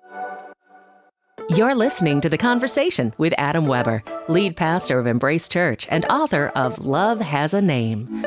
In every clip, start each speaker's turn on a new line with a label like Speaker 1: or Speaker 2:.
Speaker 1: You're listening to The Conversation with Adam Weber, lead pastor of Embrace Church and author of Love Has a Name.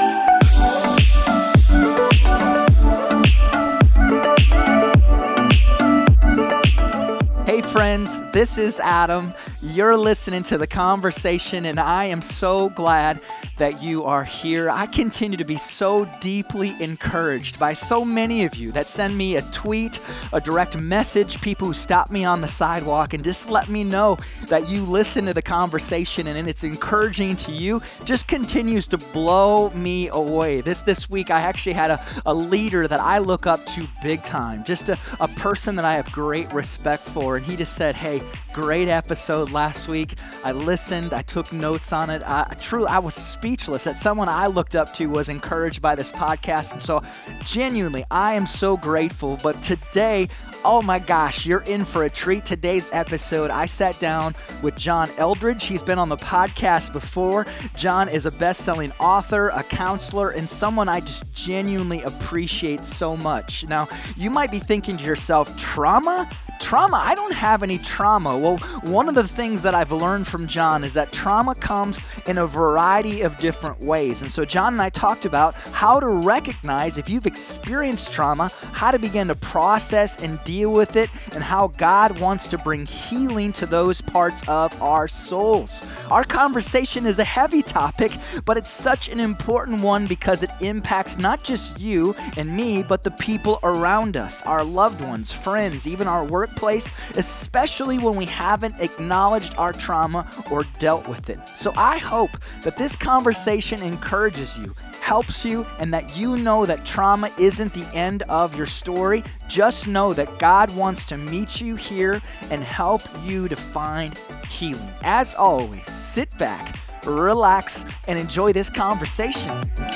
Speaker 2: Hey friends, this is Adam. You're listening to The Conversation, and I am so glad that you are here. I continue to be so deeply encouraged by so many of you that send me a tweet, a direct message, people who stop me on the sidewalk and just let me know that you listen to The Conversation and it's encouraging to you. Just continues to blow me away. This week I actually had a leader that I look up to big time, just a person that I have great respect for, and he just said, hey, great episode last week. I listened, I took notes on it. I was speechless that someone I looked up to was encouraged by this podcast. And so genuinely, I am so grateful. But today, oh my gosh, you're in for a treat. Today's episode, I sat down with John Eldredge. He's been on the podcast before. John is a best-selling author, a counselor, and someone I just genuinely appreciate so much. Now, you might be thinking to yourself, trauma? Trauma? I don't have any trauma. Well, one of the things that I've learned from John is that trauma comes in a variety of different ways. And so John and I talked about how to recognize if you've experienced trauma, how to begin to process and deal with it, and how God wants to bring healing to those parts of our souls. Our conversation is a heavy topic, but it's such an important one because it impacts not just you and me, but the people around us, our loved ones, friends, even our workplace, especially when we haven't acknowledged our trauma or dealt with it. So I hope that this conversation encourages you, helps you, and that you know that trauma isn't the end of your story. Just know that God wants to meet you here and help you to find healing. As always, sit back, relax, and enjoy this conversation.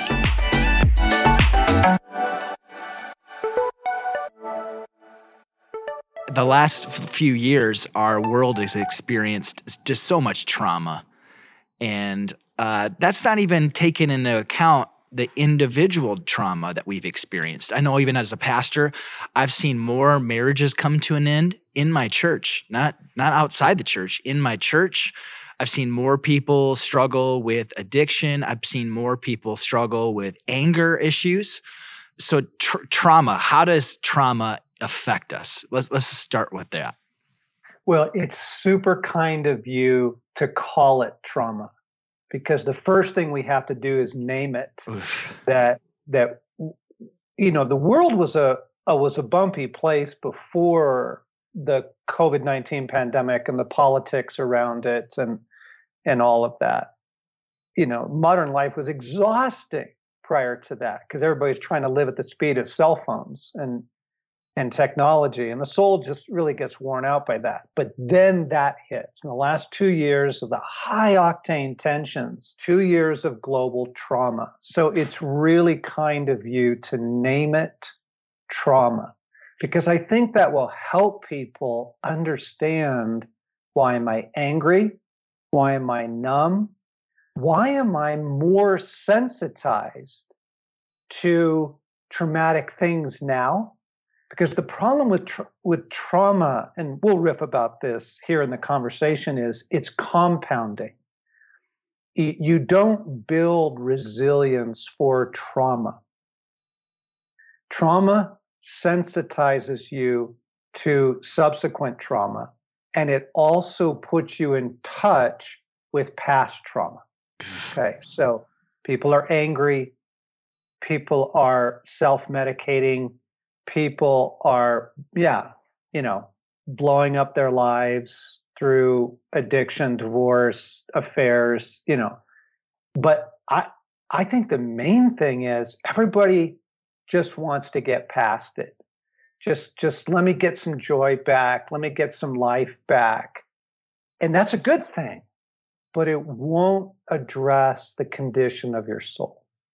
Speaker 2: The last few years, our world has experienced just so much trauma. And that's not even taken into account the individual trauma that we've experienced. I know even as a pastor, I've seen more marriages come to an end in my church, not outside the church, in my church. I've seen more people struggle with addiction. I've seen more people struggle with anger issues. So trauma, how does trauma affect us? Let's start with that.
Speaker 3: Well, it's super kind of you to call it trauma, because the first thing we have to do is name it. That you know, the world was a bumpy place before the COVID-19 pandemic and the politics around it and all of that. You know, modern life was exhausting prior to that because everybody's trying to live at the speed of cell phones and technology, and the soul just really gets worn out by that. But then that hits. In the last 2 years of the high octane tensions, 2 years of global trauma. So it's really kind of you to name it trauma, because I think that will help people understand, why am I angry? Why am I numb? Why am I more sensitized to traumatic things now? Because the problem with trauma, and we'll riff about this here in the conversation, is it's compounding. You don't build resilience for trauma. Trauma sensitizes you to subsequent trauma, and it also puts you in touch with past trauma. Okay, so people are angry, people are self-medicating, people are, blowing up their lives through addiction, divorce, affairs, But I think the main thing is everybody just wants to get past it. Just let me get some joy back. Let me get some life back. And that's a good thing, but it won't address the condition of your soul.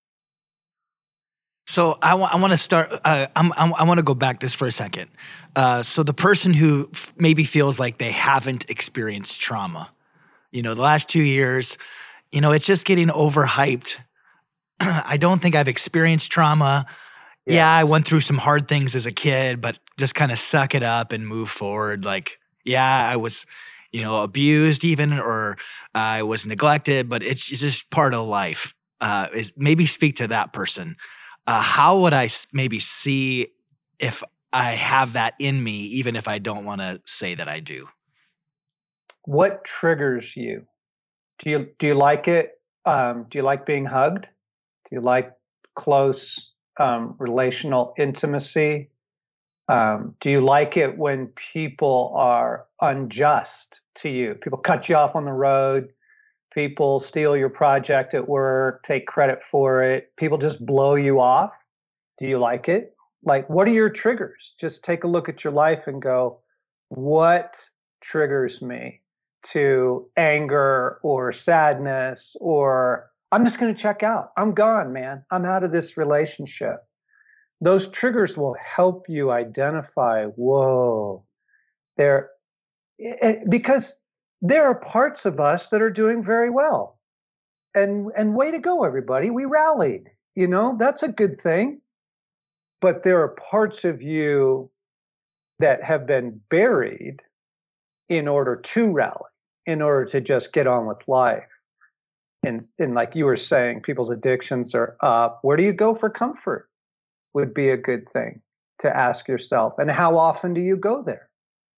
Speaker 2: So I want to start. I want to go back just for a second. So the person who maybe feels like they haven't experienced trauma, the last 2 years, it's just getting overhyped. I don't think I've experienced trauma.
Speaker 4: yeah, I
Speaker 3: Yes.
Speaker 4: went through some hard things as a kid, but just kind of suck it up and move forward. Like, yeah, I was, abused even, or I was neglected, but it's just part of life. Is maybe speak to that person. How would I maybe see if I have that in me, even if I don't want to say that I do?
Speaker 3: What triggers you? Do you like it? Do you like being hugged? Do you like close relational intimacy? Do you like it when people are unjust to you? People cut you off on the road. People steal your project at work, take credit for it. People just blow you off. Do you like it? Like, what are your triggers? Just take a look at your life and go, what triggers me to anger or sadness, or I'm just going to check out. I'm gone, man. I'm out of this relationship. Those triggers will help you identify, whoa, there, because there are parts of us that are doing very well. And way to go, everybody. We rallied. That's a good thing. But there are parts of you that have been buried in order to rally, in order to just get on with life. And like you were saying, people's addictions are up. Where do you go for comfort? Would be a good thing to ask yourself. And how often do you go there?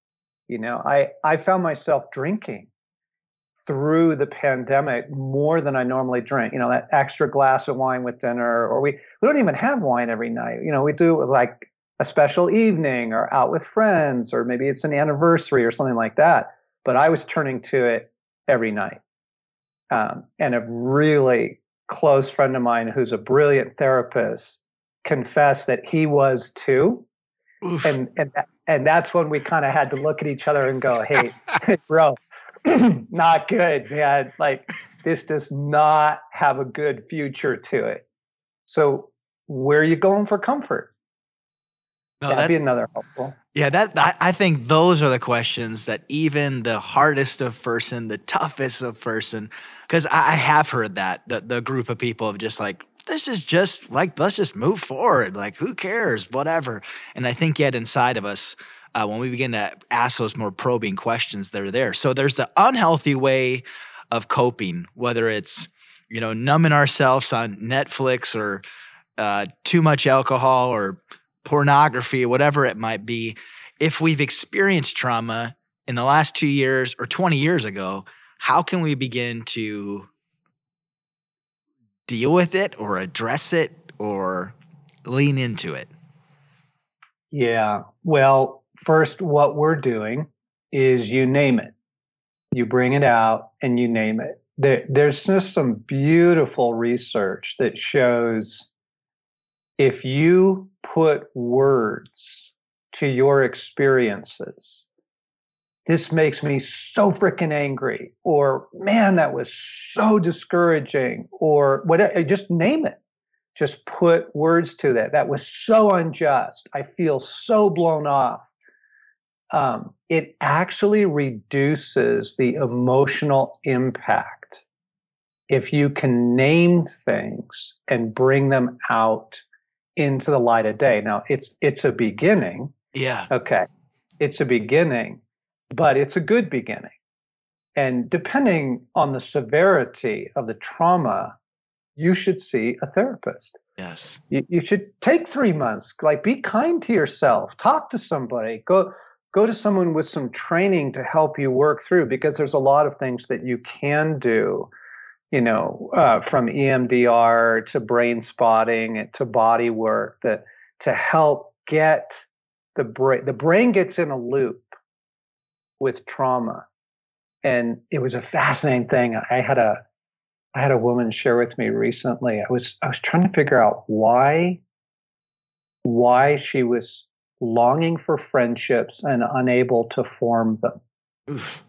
Speaker 3: I found myself drinking through the pandemic more than I normally drink. That extra glass of wine with dinner, or we don't even have wine every night. We do like a special evening or out with friends, or maybe it's an anniversary or something like that. But I was turning to it every night. And a really close friend of mine who's a brilliant therapist confessed that he was too.
Speaker 4: Oof.
Speaker 3: And that's when we kind of had to look at each other and go, hey, bro, not good, man. Like, this does not have a good future to it. So where are you going for comfort?
Speaker 4: No,
Speaker 3: That'd be another helpful.
Speaker 4: Yeah, I think those are the questions that even the hardest of person, the toughest of person, because I have heard that the group of people of just like, this is just like, let's just move forward. Like, who cares? Whatever. And I think yet inside of us, when we begin to ask those more probing questions, they're there. So there's the unhealthy way of coping, whether it's, numbing ourselves on Netflix or too much alcohol or pornography, whatever it might be. If we've experienced trauma in the last 2 years or 20 years ago, how can we begin to deal with it or address it or lean into it?
Speaker 3: Yeah. Well, first, what we're doing is you name it. You bring it out and you name it. There's just some beautiful research that shows if you put words to your experiences, this makes me so freaking angry, or man, that was so discouraging, or whatever, just name it. Just put words to that. That was so unjust. I feel so blown off. It actually reduces the emotional impact if you can name things and bring them out into the light of day. Now, it's a beginning.
Speaker 4: Yeah.
Speaker 3: Okay. It's a beginning, but it's a good beginning. And depending on the severity of the trauma, you should see a therapist.
Speaker 4: Yes.
Speaker 3: You should take 3 months. Like, be kind to yourself. Talk to somebody. Go to someone with some training to help you work through, because there's a lot of things that you can do, from EMDR to brain spotting to body work, that to help get the brain gets in a loop with trauma. And it was a fascinating thing. I had a woman share with me recently. I was trying to figure out why she was longing for friendships and unable to form them.
Speaker 4: Oof.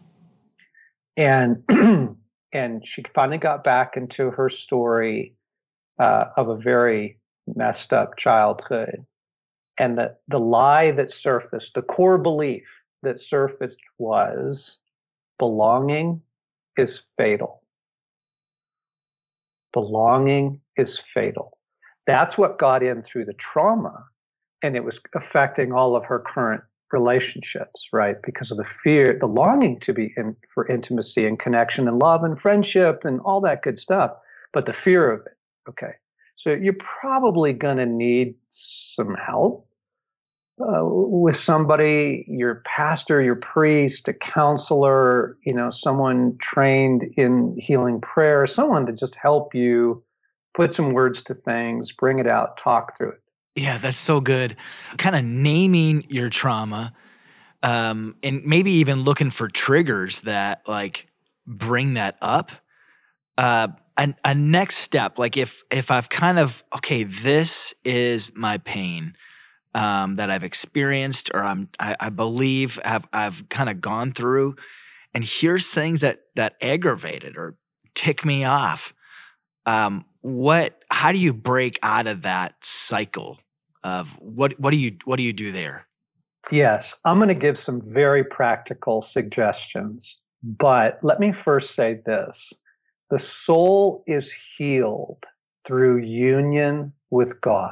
Speaker 3: And and she finally got back into her story of a very messed up childhood. And the lie that surfaced, the core belief that surfaced was belonging is fatal. Belonging is fatal. That's what got in through the trauma. And it was affecting all of her current relationships, right? Because of the fear, the longing to be in for intimacy and connection and love and friendship and all that good stuff, but the fear of it. Okay. So you're probably going to need some help with somebody, your pastor, your priest, a counselor, someone trained in healing prayer, someone to just help you put some words to things, bring it out, talk through it.
Speaker 4: Yeah, that's so good. Kind of naming your trauma, and maybe even looking for triggers that like bring that up. A next step, like if I've kind of, okay, this is my pain that I've experienced, or I believe I've kind of gone through, and here's things that aggravated or tick me off. How do you break out of that cycle of what do you do there?
Speaker 3: Yes, I'm going to give some very practical suggestions, but let me first say this. The soul is healed through union with God.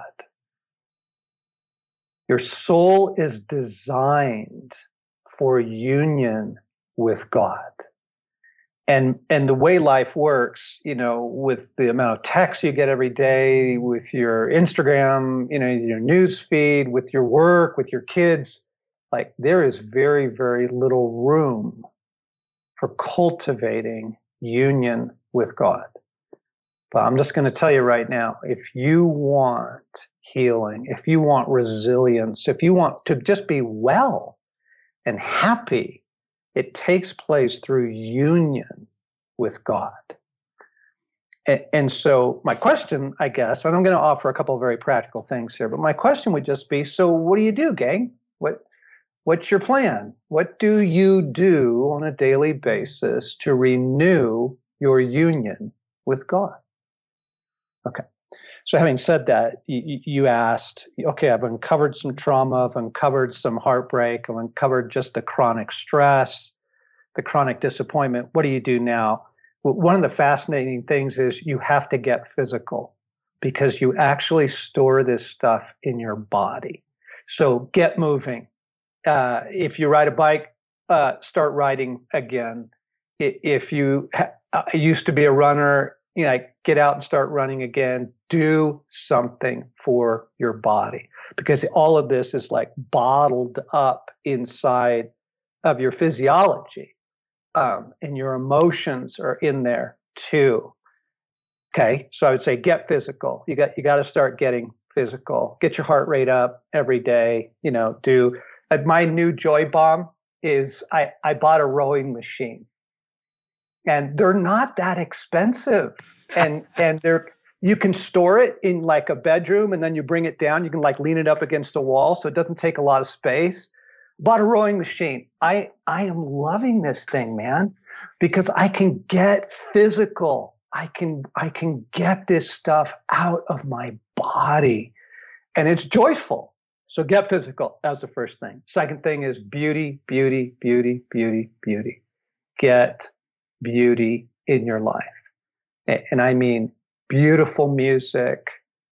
Speaker 3: Your soul is designed for union with God. And the way life works, with the amount of texts you get every day, with your Instagram, your news feed, with your work, with your kids, like there is very, very little room for cultivating union with God. But I'm just going to tell you right now, if you want healing, if you want resilience, if you want to just be well and happy, it takes place through union with God. And so my question, I guess, and I'm going to offer a couple of very practical things here, but my question would just be, so what do you do, gang? What's your plan? What do you do on a daily basis to renew your union with God? Okay. So having said that, you asked, okay, I've uncovered some trauma, I've uncovered some heartbreak, I've uncovered just the chronic stress, the chronic disappointment. What do you do now? Well, one of the fascinating things is you have to get physical because you actually store this stuff in your body. So get moving. If you ride a bike, start riding again. If you used to be a runner, get out and start running again. Do something for your body because all of this is like bottled up inside of your physiology, and your emotions are in there too. Okay, so I would say get physical. You got to start getting physical. Get your heart rate up every day. My new joy bomb is I bought a rowing machine. And they're not that expensive. And you can store it in like a bedroom and then you bring it down. You can like lean it up against a wall so it doesn't take a lot of space. Bought a rowing machine. I am loving this thing, man, because I can get physical. I can get this stuff out of my body and it's joyful. So get physical. That was the first thing. Second thing is beauty, beauty, beauty, beauty, beauty. Get beauty in your life. And I mean beautiful music,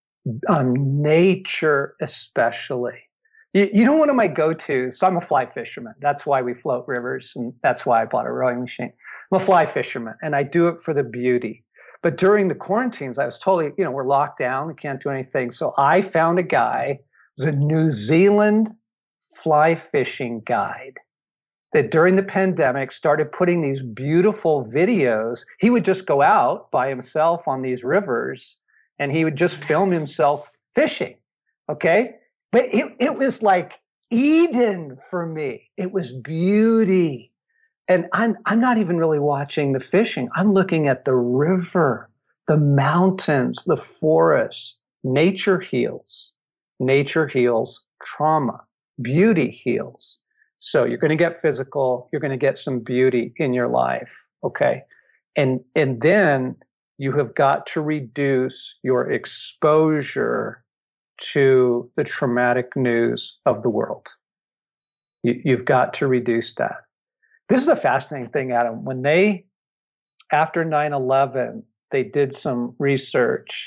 Speaker 3: nature especially. One of my go-tos, so I'm a fly fisherman. That's why we float rivers, and that's why I bought a rowing machine. I'm a fly fisherman, and I do it for the beauty. But during the quarantines, I was totally, we're locked down, we can't do anything. So I found a guy, who's a New Zealand fly fishing guide, that during the pandemic started putting these beautiful videos. He would just go out by himself on these rivers and he would just film himself fishing. Okay. But it was like Eden for me. It was beauty. And I'm not even really watching the fishing. I'm looking at the river, the mountains, the forests. Nature heals. Nature heals trauma. Beauty heals. So you're going to get physical. You're going to get some beauty in your life. Okay. And then you have got to reduce your exposure to the traumatic news of the world. You've got to reduce that. This is a fascinating thing, Adam. When after 9/11, they did some research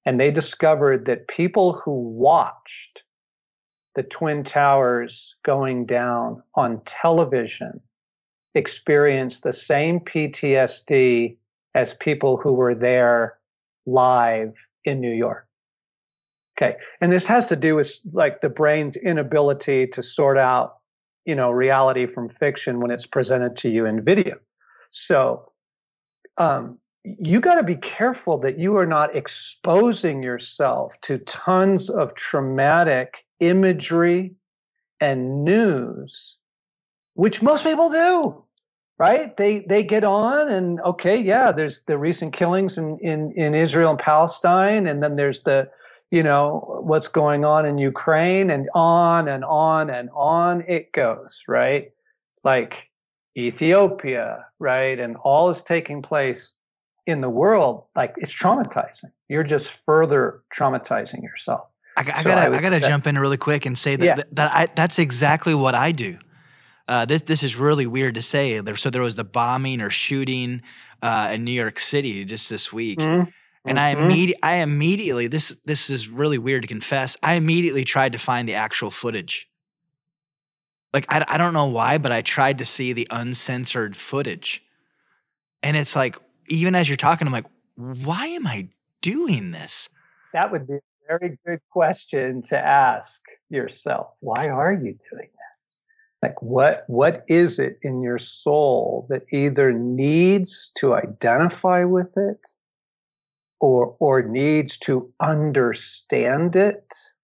Speaker 3: And they discovered that people who watched the Twin Towers going down on television experienced the same PTSD as people who were there live in New York. Okay. And this has to do with like the brain's inability to sort out, reality from fiction when it's presented to you in video. So, you got to be careful that you are not exposing yourself to tons of traumatic imagery and news, which most people do, right? They get on and okay, yeah, there's the recent killings in Israel and Palestine, and then there's the what's going on in Ukraine, and on and on and on it goes, right? Like Ethiopia, right? And all is taking place in the world. Like, it's traumatizing. You're just further traumatizing yourself.
Speaker 4: I gotta jump in really quick and say that that's exactly what I do. This is really weird to say. There was the bombing or shooting in New York City just this week. Mm-hmm. And I immediately, this is really weird to confess, I immediately tried to find the actual footage. Like, I don't know why, but I tried to see the uncensored footage. And it's like, even as you're talking, I'm like, why am I doing this?
Speaker 3: That would be a very good question to ask yourself. Why are you doing that? Like, what is it in your soul that either needs to identify with it or needs to understand it?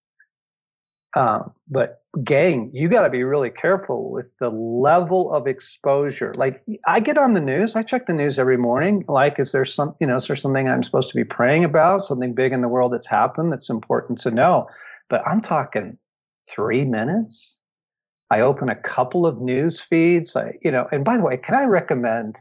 Speaker 3: But gang, you got to be really careful with the level of exposure. Like, I get on the news, I check the news every morning. Like, is there something I'm supposed to be praying about? Something big in the world that's happened that's important to know? But I'm talking 3 minutes. I open a couple of news feeds. And by the way, can I recommend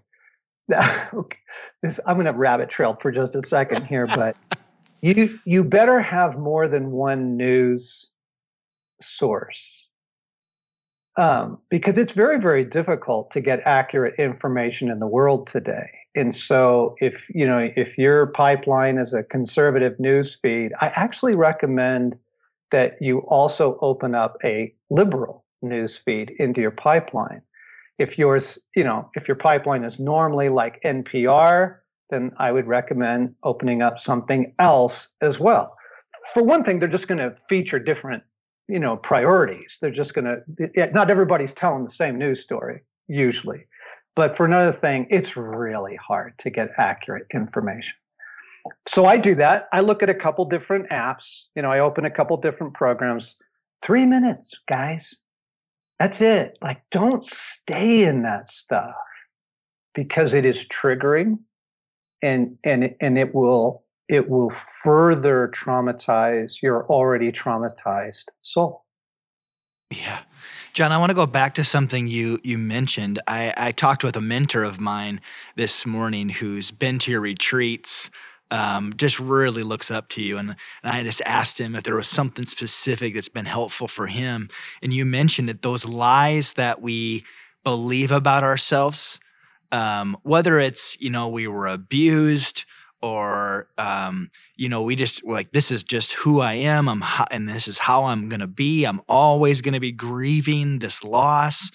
Speaker 3: this? I'm going to rabbit trail for just a second here, but you better have more than one news source, because it's very, very difficult to get accurate information in the world today. And so if your pipeline is a conservative news feed, I actually recommend that you also open up a liberal news feed into your pipeline. If your pipeline is normally like NPR, then I would recommend opening up something else as well. For one thing, they're just going to feature different priorities. They're just going to, not everybody's telling the same news story usually. But for another thing, it's really hard to get accurate information. So I do that. I look at a couple different apps. I open a couple different programs. 3 minutes, guys. That's it. Like, don't stay in that stuff, because it is triggering, and it will further traumatize your already traumatized soul.
Speaker 4: Yeah. John, I want to go back to something you mentioned. I talked with a mentor of mine this morning who's been to your retreats, just really looks up to you. And I just asked him if there was something specific that's been helpful for him. And you mentioned that those lies that we believe about ourselves, whether it's, we were abused, or, we just like, this is just who I am. And this is how I'm going to be. I'm always going to be grieving this loss.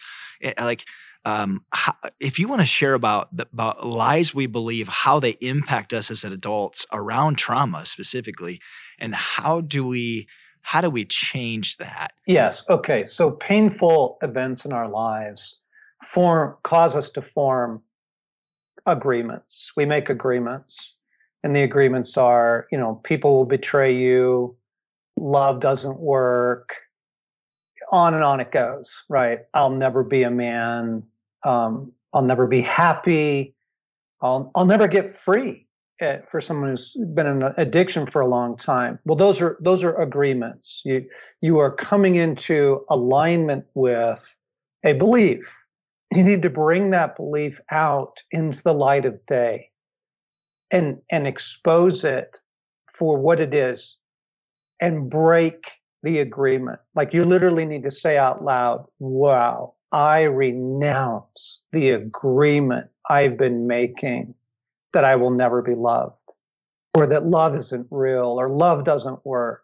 Speaker 4: If you want to share about lies we believe, how they impact us as adults around trauma specifically, and how do we change that?
Speaker 3: Yes. Okay. So painful events in our lives cause us to form agreements. We make agreements. And the agreements are, people will betray you, love doesn't work, on and on it goes, right? I'll never be a man. I'll never be happy. I'll never get free. For someone who's been in an addiction for a long time. Well, those are agreements. You are coming into alignment with a belief. You need to bring that belief out into the light of day. And expose it for what it is, and break the agreement. Like, you literally need to say out loud, wow, I renounce the agreement I've been making that I will never be loved. or that love isn't real, or love doesn't work.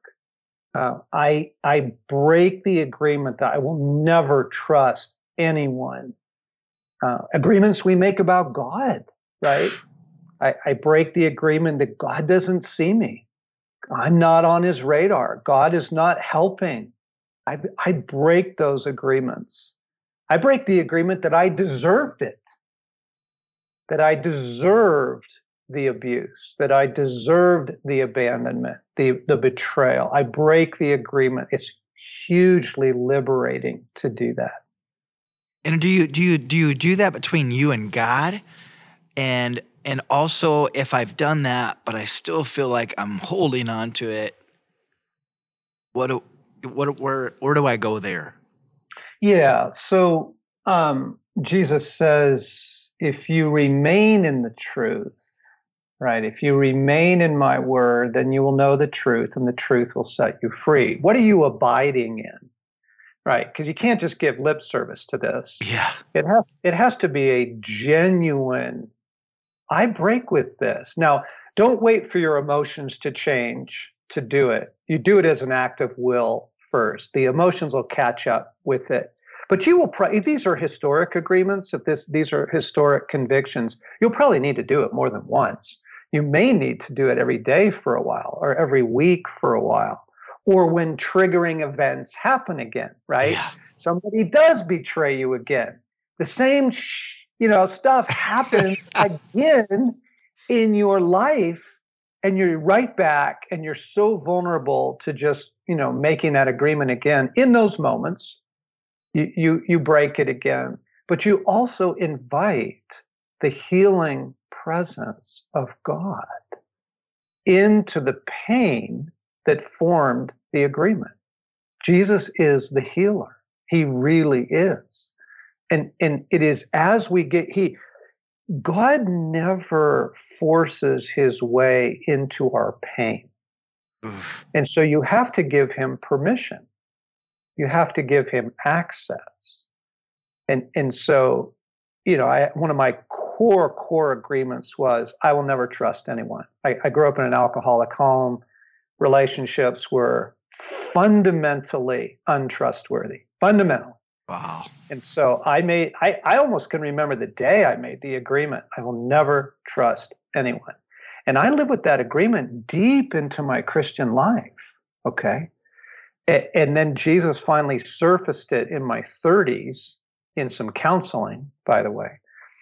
Speaker 3: I break the agreement that I will never trust anyone. Agreements we make about God, right? I break the agreement that God doesn't see me. I'm not on his radar. God is not helping. I break those agreements. I break the agreement that I deserved it, that I deserved the abuse, that I deserved the abandonment, the betrayal. I break the agreement. It's hugely liberating to do that.
Speaker 4: And do you do that between you and God? And also, if I've done that, but I still feel like I'm holding on to it, where do I go there?
Speaker 3: Yeah. So Jesus says, if you remain in the truth, right? If you remain in my word, then you will know the truth, and the truth will set you free. What are you abiding in? Right? Because you can't just give lip service to this.
Speaker 4: Yeah.
Speaker 3: It has to be a genuine, I break with this. Now, don't wait for your emotions to change to do it. You do it as an act of will first. The emotions will catch up with it. But you will these are historic agreements. If these are historic convictions, you'll probably need to do it more than once. You may need to do it every day for a while, or every week for a while, or when triggering events happen again, right?
Speaker 4: Yeah.
Speaker 3: Somebody does betray you again. The same stuff happens again in your life, and you're right back, and you're so vulnerable to just making that agreement again. In those moments, you break it again, but you also invite the healing presence of God into the pain that formed the agreement. Jesus is the healer. He really is. And it is as we God never forces his way into our pain.
Speaker 4: Oof.
Speaker 3: And so you have to give him permission. You have to give him access. And so, one of my core agreements was I will never trust anyone. I grew up in an alcoholic home. Relationships were fundamentally untrustworthy. Fundamental.
Speaker 4: Wow.
Speaker 3: And so I almost can remember the day I made the agreement. I will never trust anyone. And I lived with that agreement deep into my Christian life. Okay. And then Jesus finally surfaced it in my 30s in some counseling, by the way.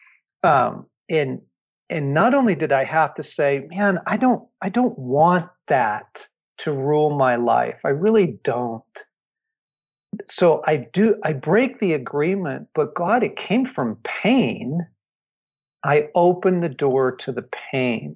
Speaker 3: And not only did I have to say, man, I don't want that to rule my life. I really don't. So I break the agreement, but God, it came from pain. I opened the door to the pain.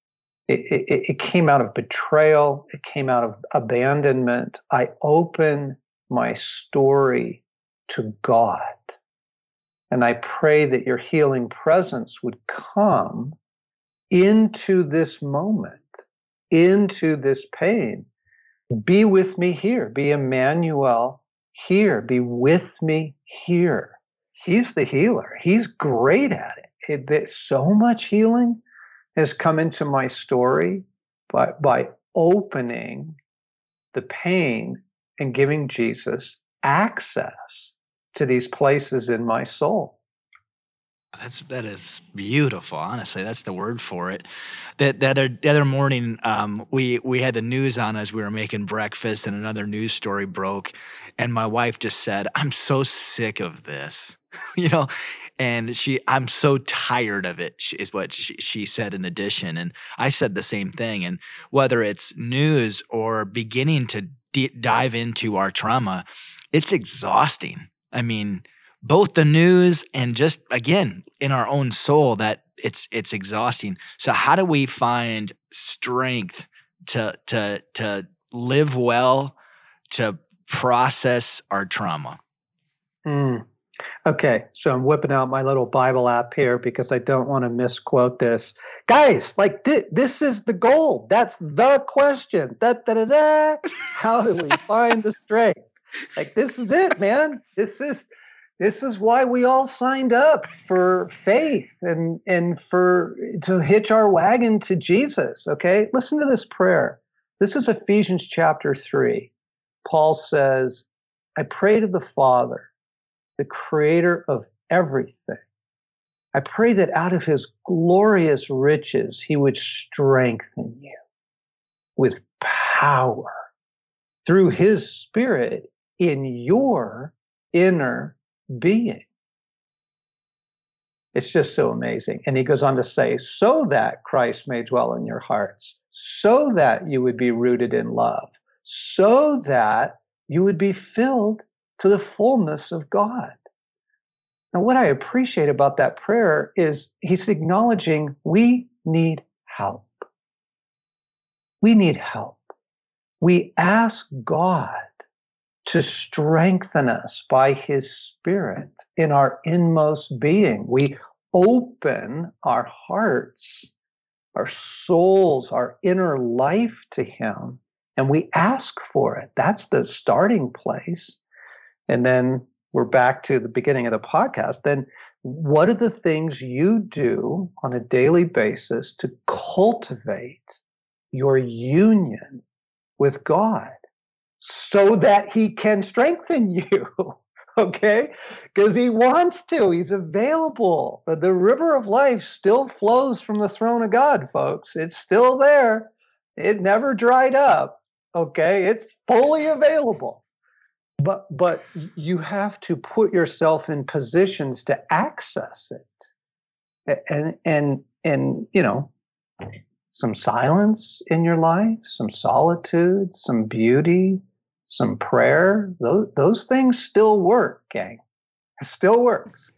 Speaker 3: It came out of betrayal. It came out of abandonment. I open my story to God. And I pray that your healing presence would come into this moment, into this pain. Be with me here. Be Emmanuel here. Be with me here. He's the healer. He's great at it. So much healing has come into my story by opening the pain and giving Jesus access to these places in my soul.
Speaker 4: That is beautiful. Honestly, that's the word for it. The other morning, we had the news on as we were making breakfast, and another news story broke, and my wife just said, "I'm so sick of this," and I'm so tired of it, is what she said in addition, and I said the same thing. And whether it's news or beginning to dive into our trauma, it's exhausting. I mean, both the news and just, again, in our own soul, that it's exhausting. So how do we find strength to live well, to process our trauma?
Speaker 3: Okay, so I'm whipping out my little Bible app here because I don't want to misquote this. Guys, this is the goal. That's the question. How do we find the strength? This is it, man. This is This is why we all signed up for faith and to hitch our wagon to Jesus, okay? Listen to this prayer. This is Ephesians chapter 3. Paul says, I pray to the Father, the creator of everything. I pray that out of his glorious riches, he would strengthen you with power through his Spirit in your inner being. It's just so amazing. And he goes on to say, so that Christ may dwell in your hearts, so that you would be rooted in love, so that you would be filled to the fullness of God. Now, what I appreciate about that prayer is he's acknowledging we need help. We need help. We ask God to strengthen us by his Spirit in our inmost being. We open our hearts, our souls, our inner life to him, and we ask for it. That's the starting place. And then we're back to the beginning of the podcast. Then what are the things you do on a daily basis to cultivate your union with God so that he can strengthen you? Okay? Because he wants to. He's available. But the river of life still flows from the throne of God, folks. It's still there. It never dried up. Okay? It's fully available. But you have to put yourself in positions to access it. And you know, some silence in your life, some solitude, some beauty, some prayer, those things still work, gang. It still works.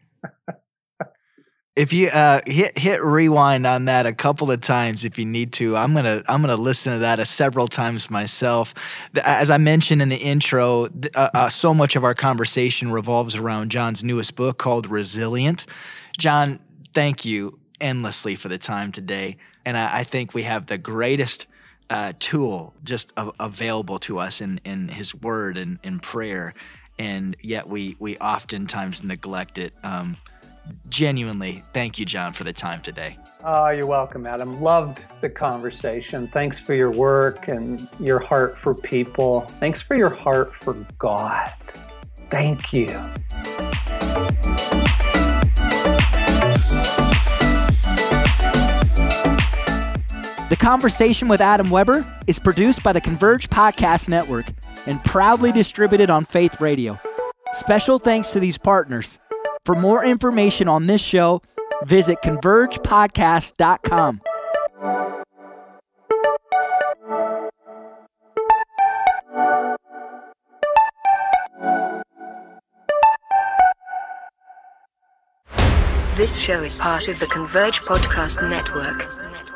Speaker 4: If you hit rewind on that a couple of times, if you need to, I'm gonna listen to that several times myself. As I mentioned in the intro, so much of our conversation revolves around John's newest book called Resilient. John, thank you endlessly for the time today, and I think we have the greatest tool just available to us in His Word and in prayer, and yet we oftentimes neglect it. Genuinely, thank you, John, for the time today.
Speaker 3: Oh, you're welcome, Adam. Loved the conversation. Thanks for your work and your heart for people. Thanks for your heart for God. Thank you.
Speaker 2: The Conversation with Adam Weber is produced by the Converge Podcast Network and proudly distributed on Faith Radio. Special thanks to these partners. For more information on this show, visit convergepodcast.com.
Speaker 5: This show is part of the Converge Podcast Network.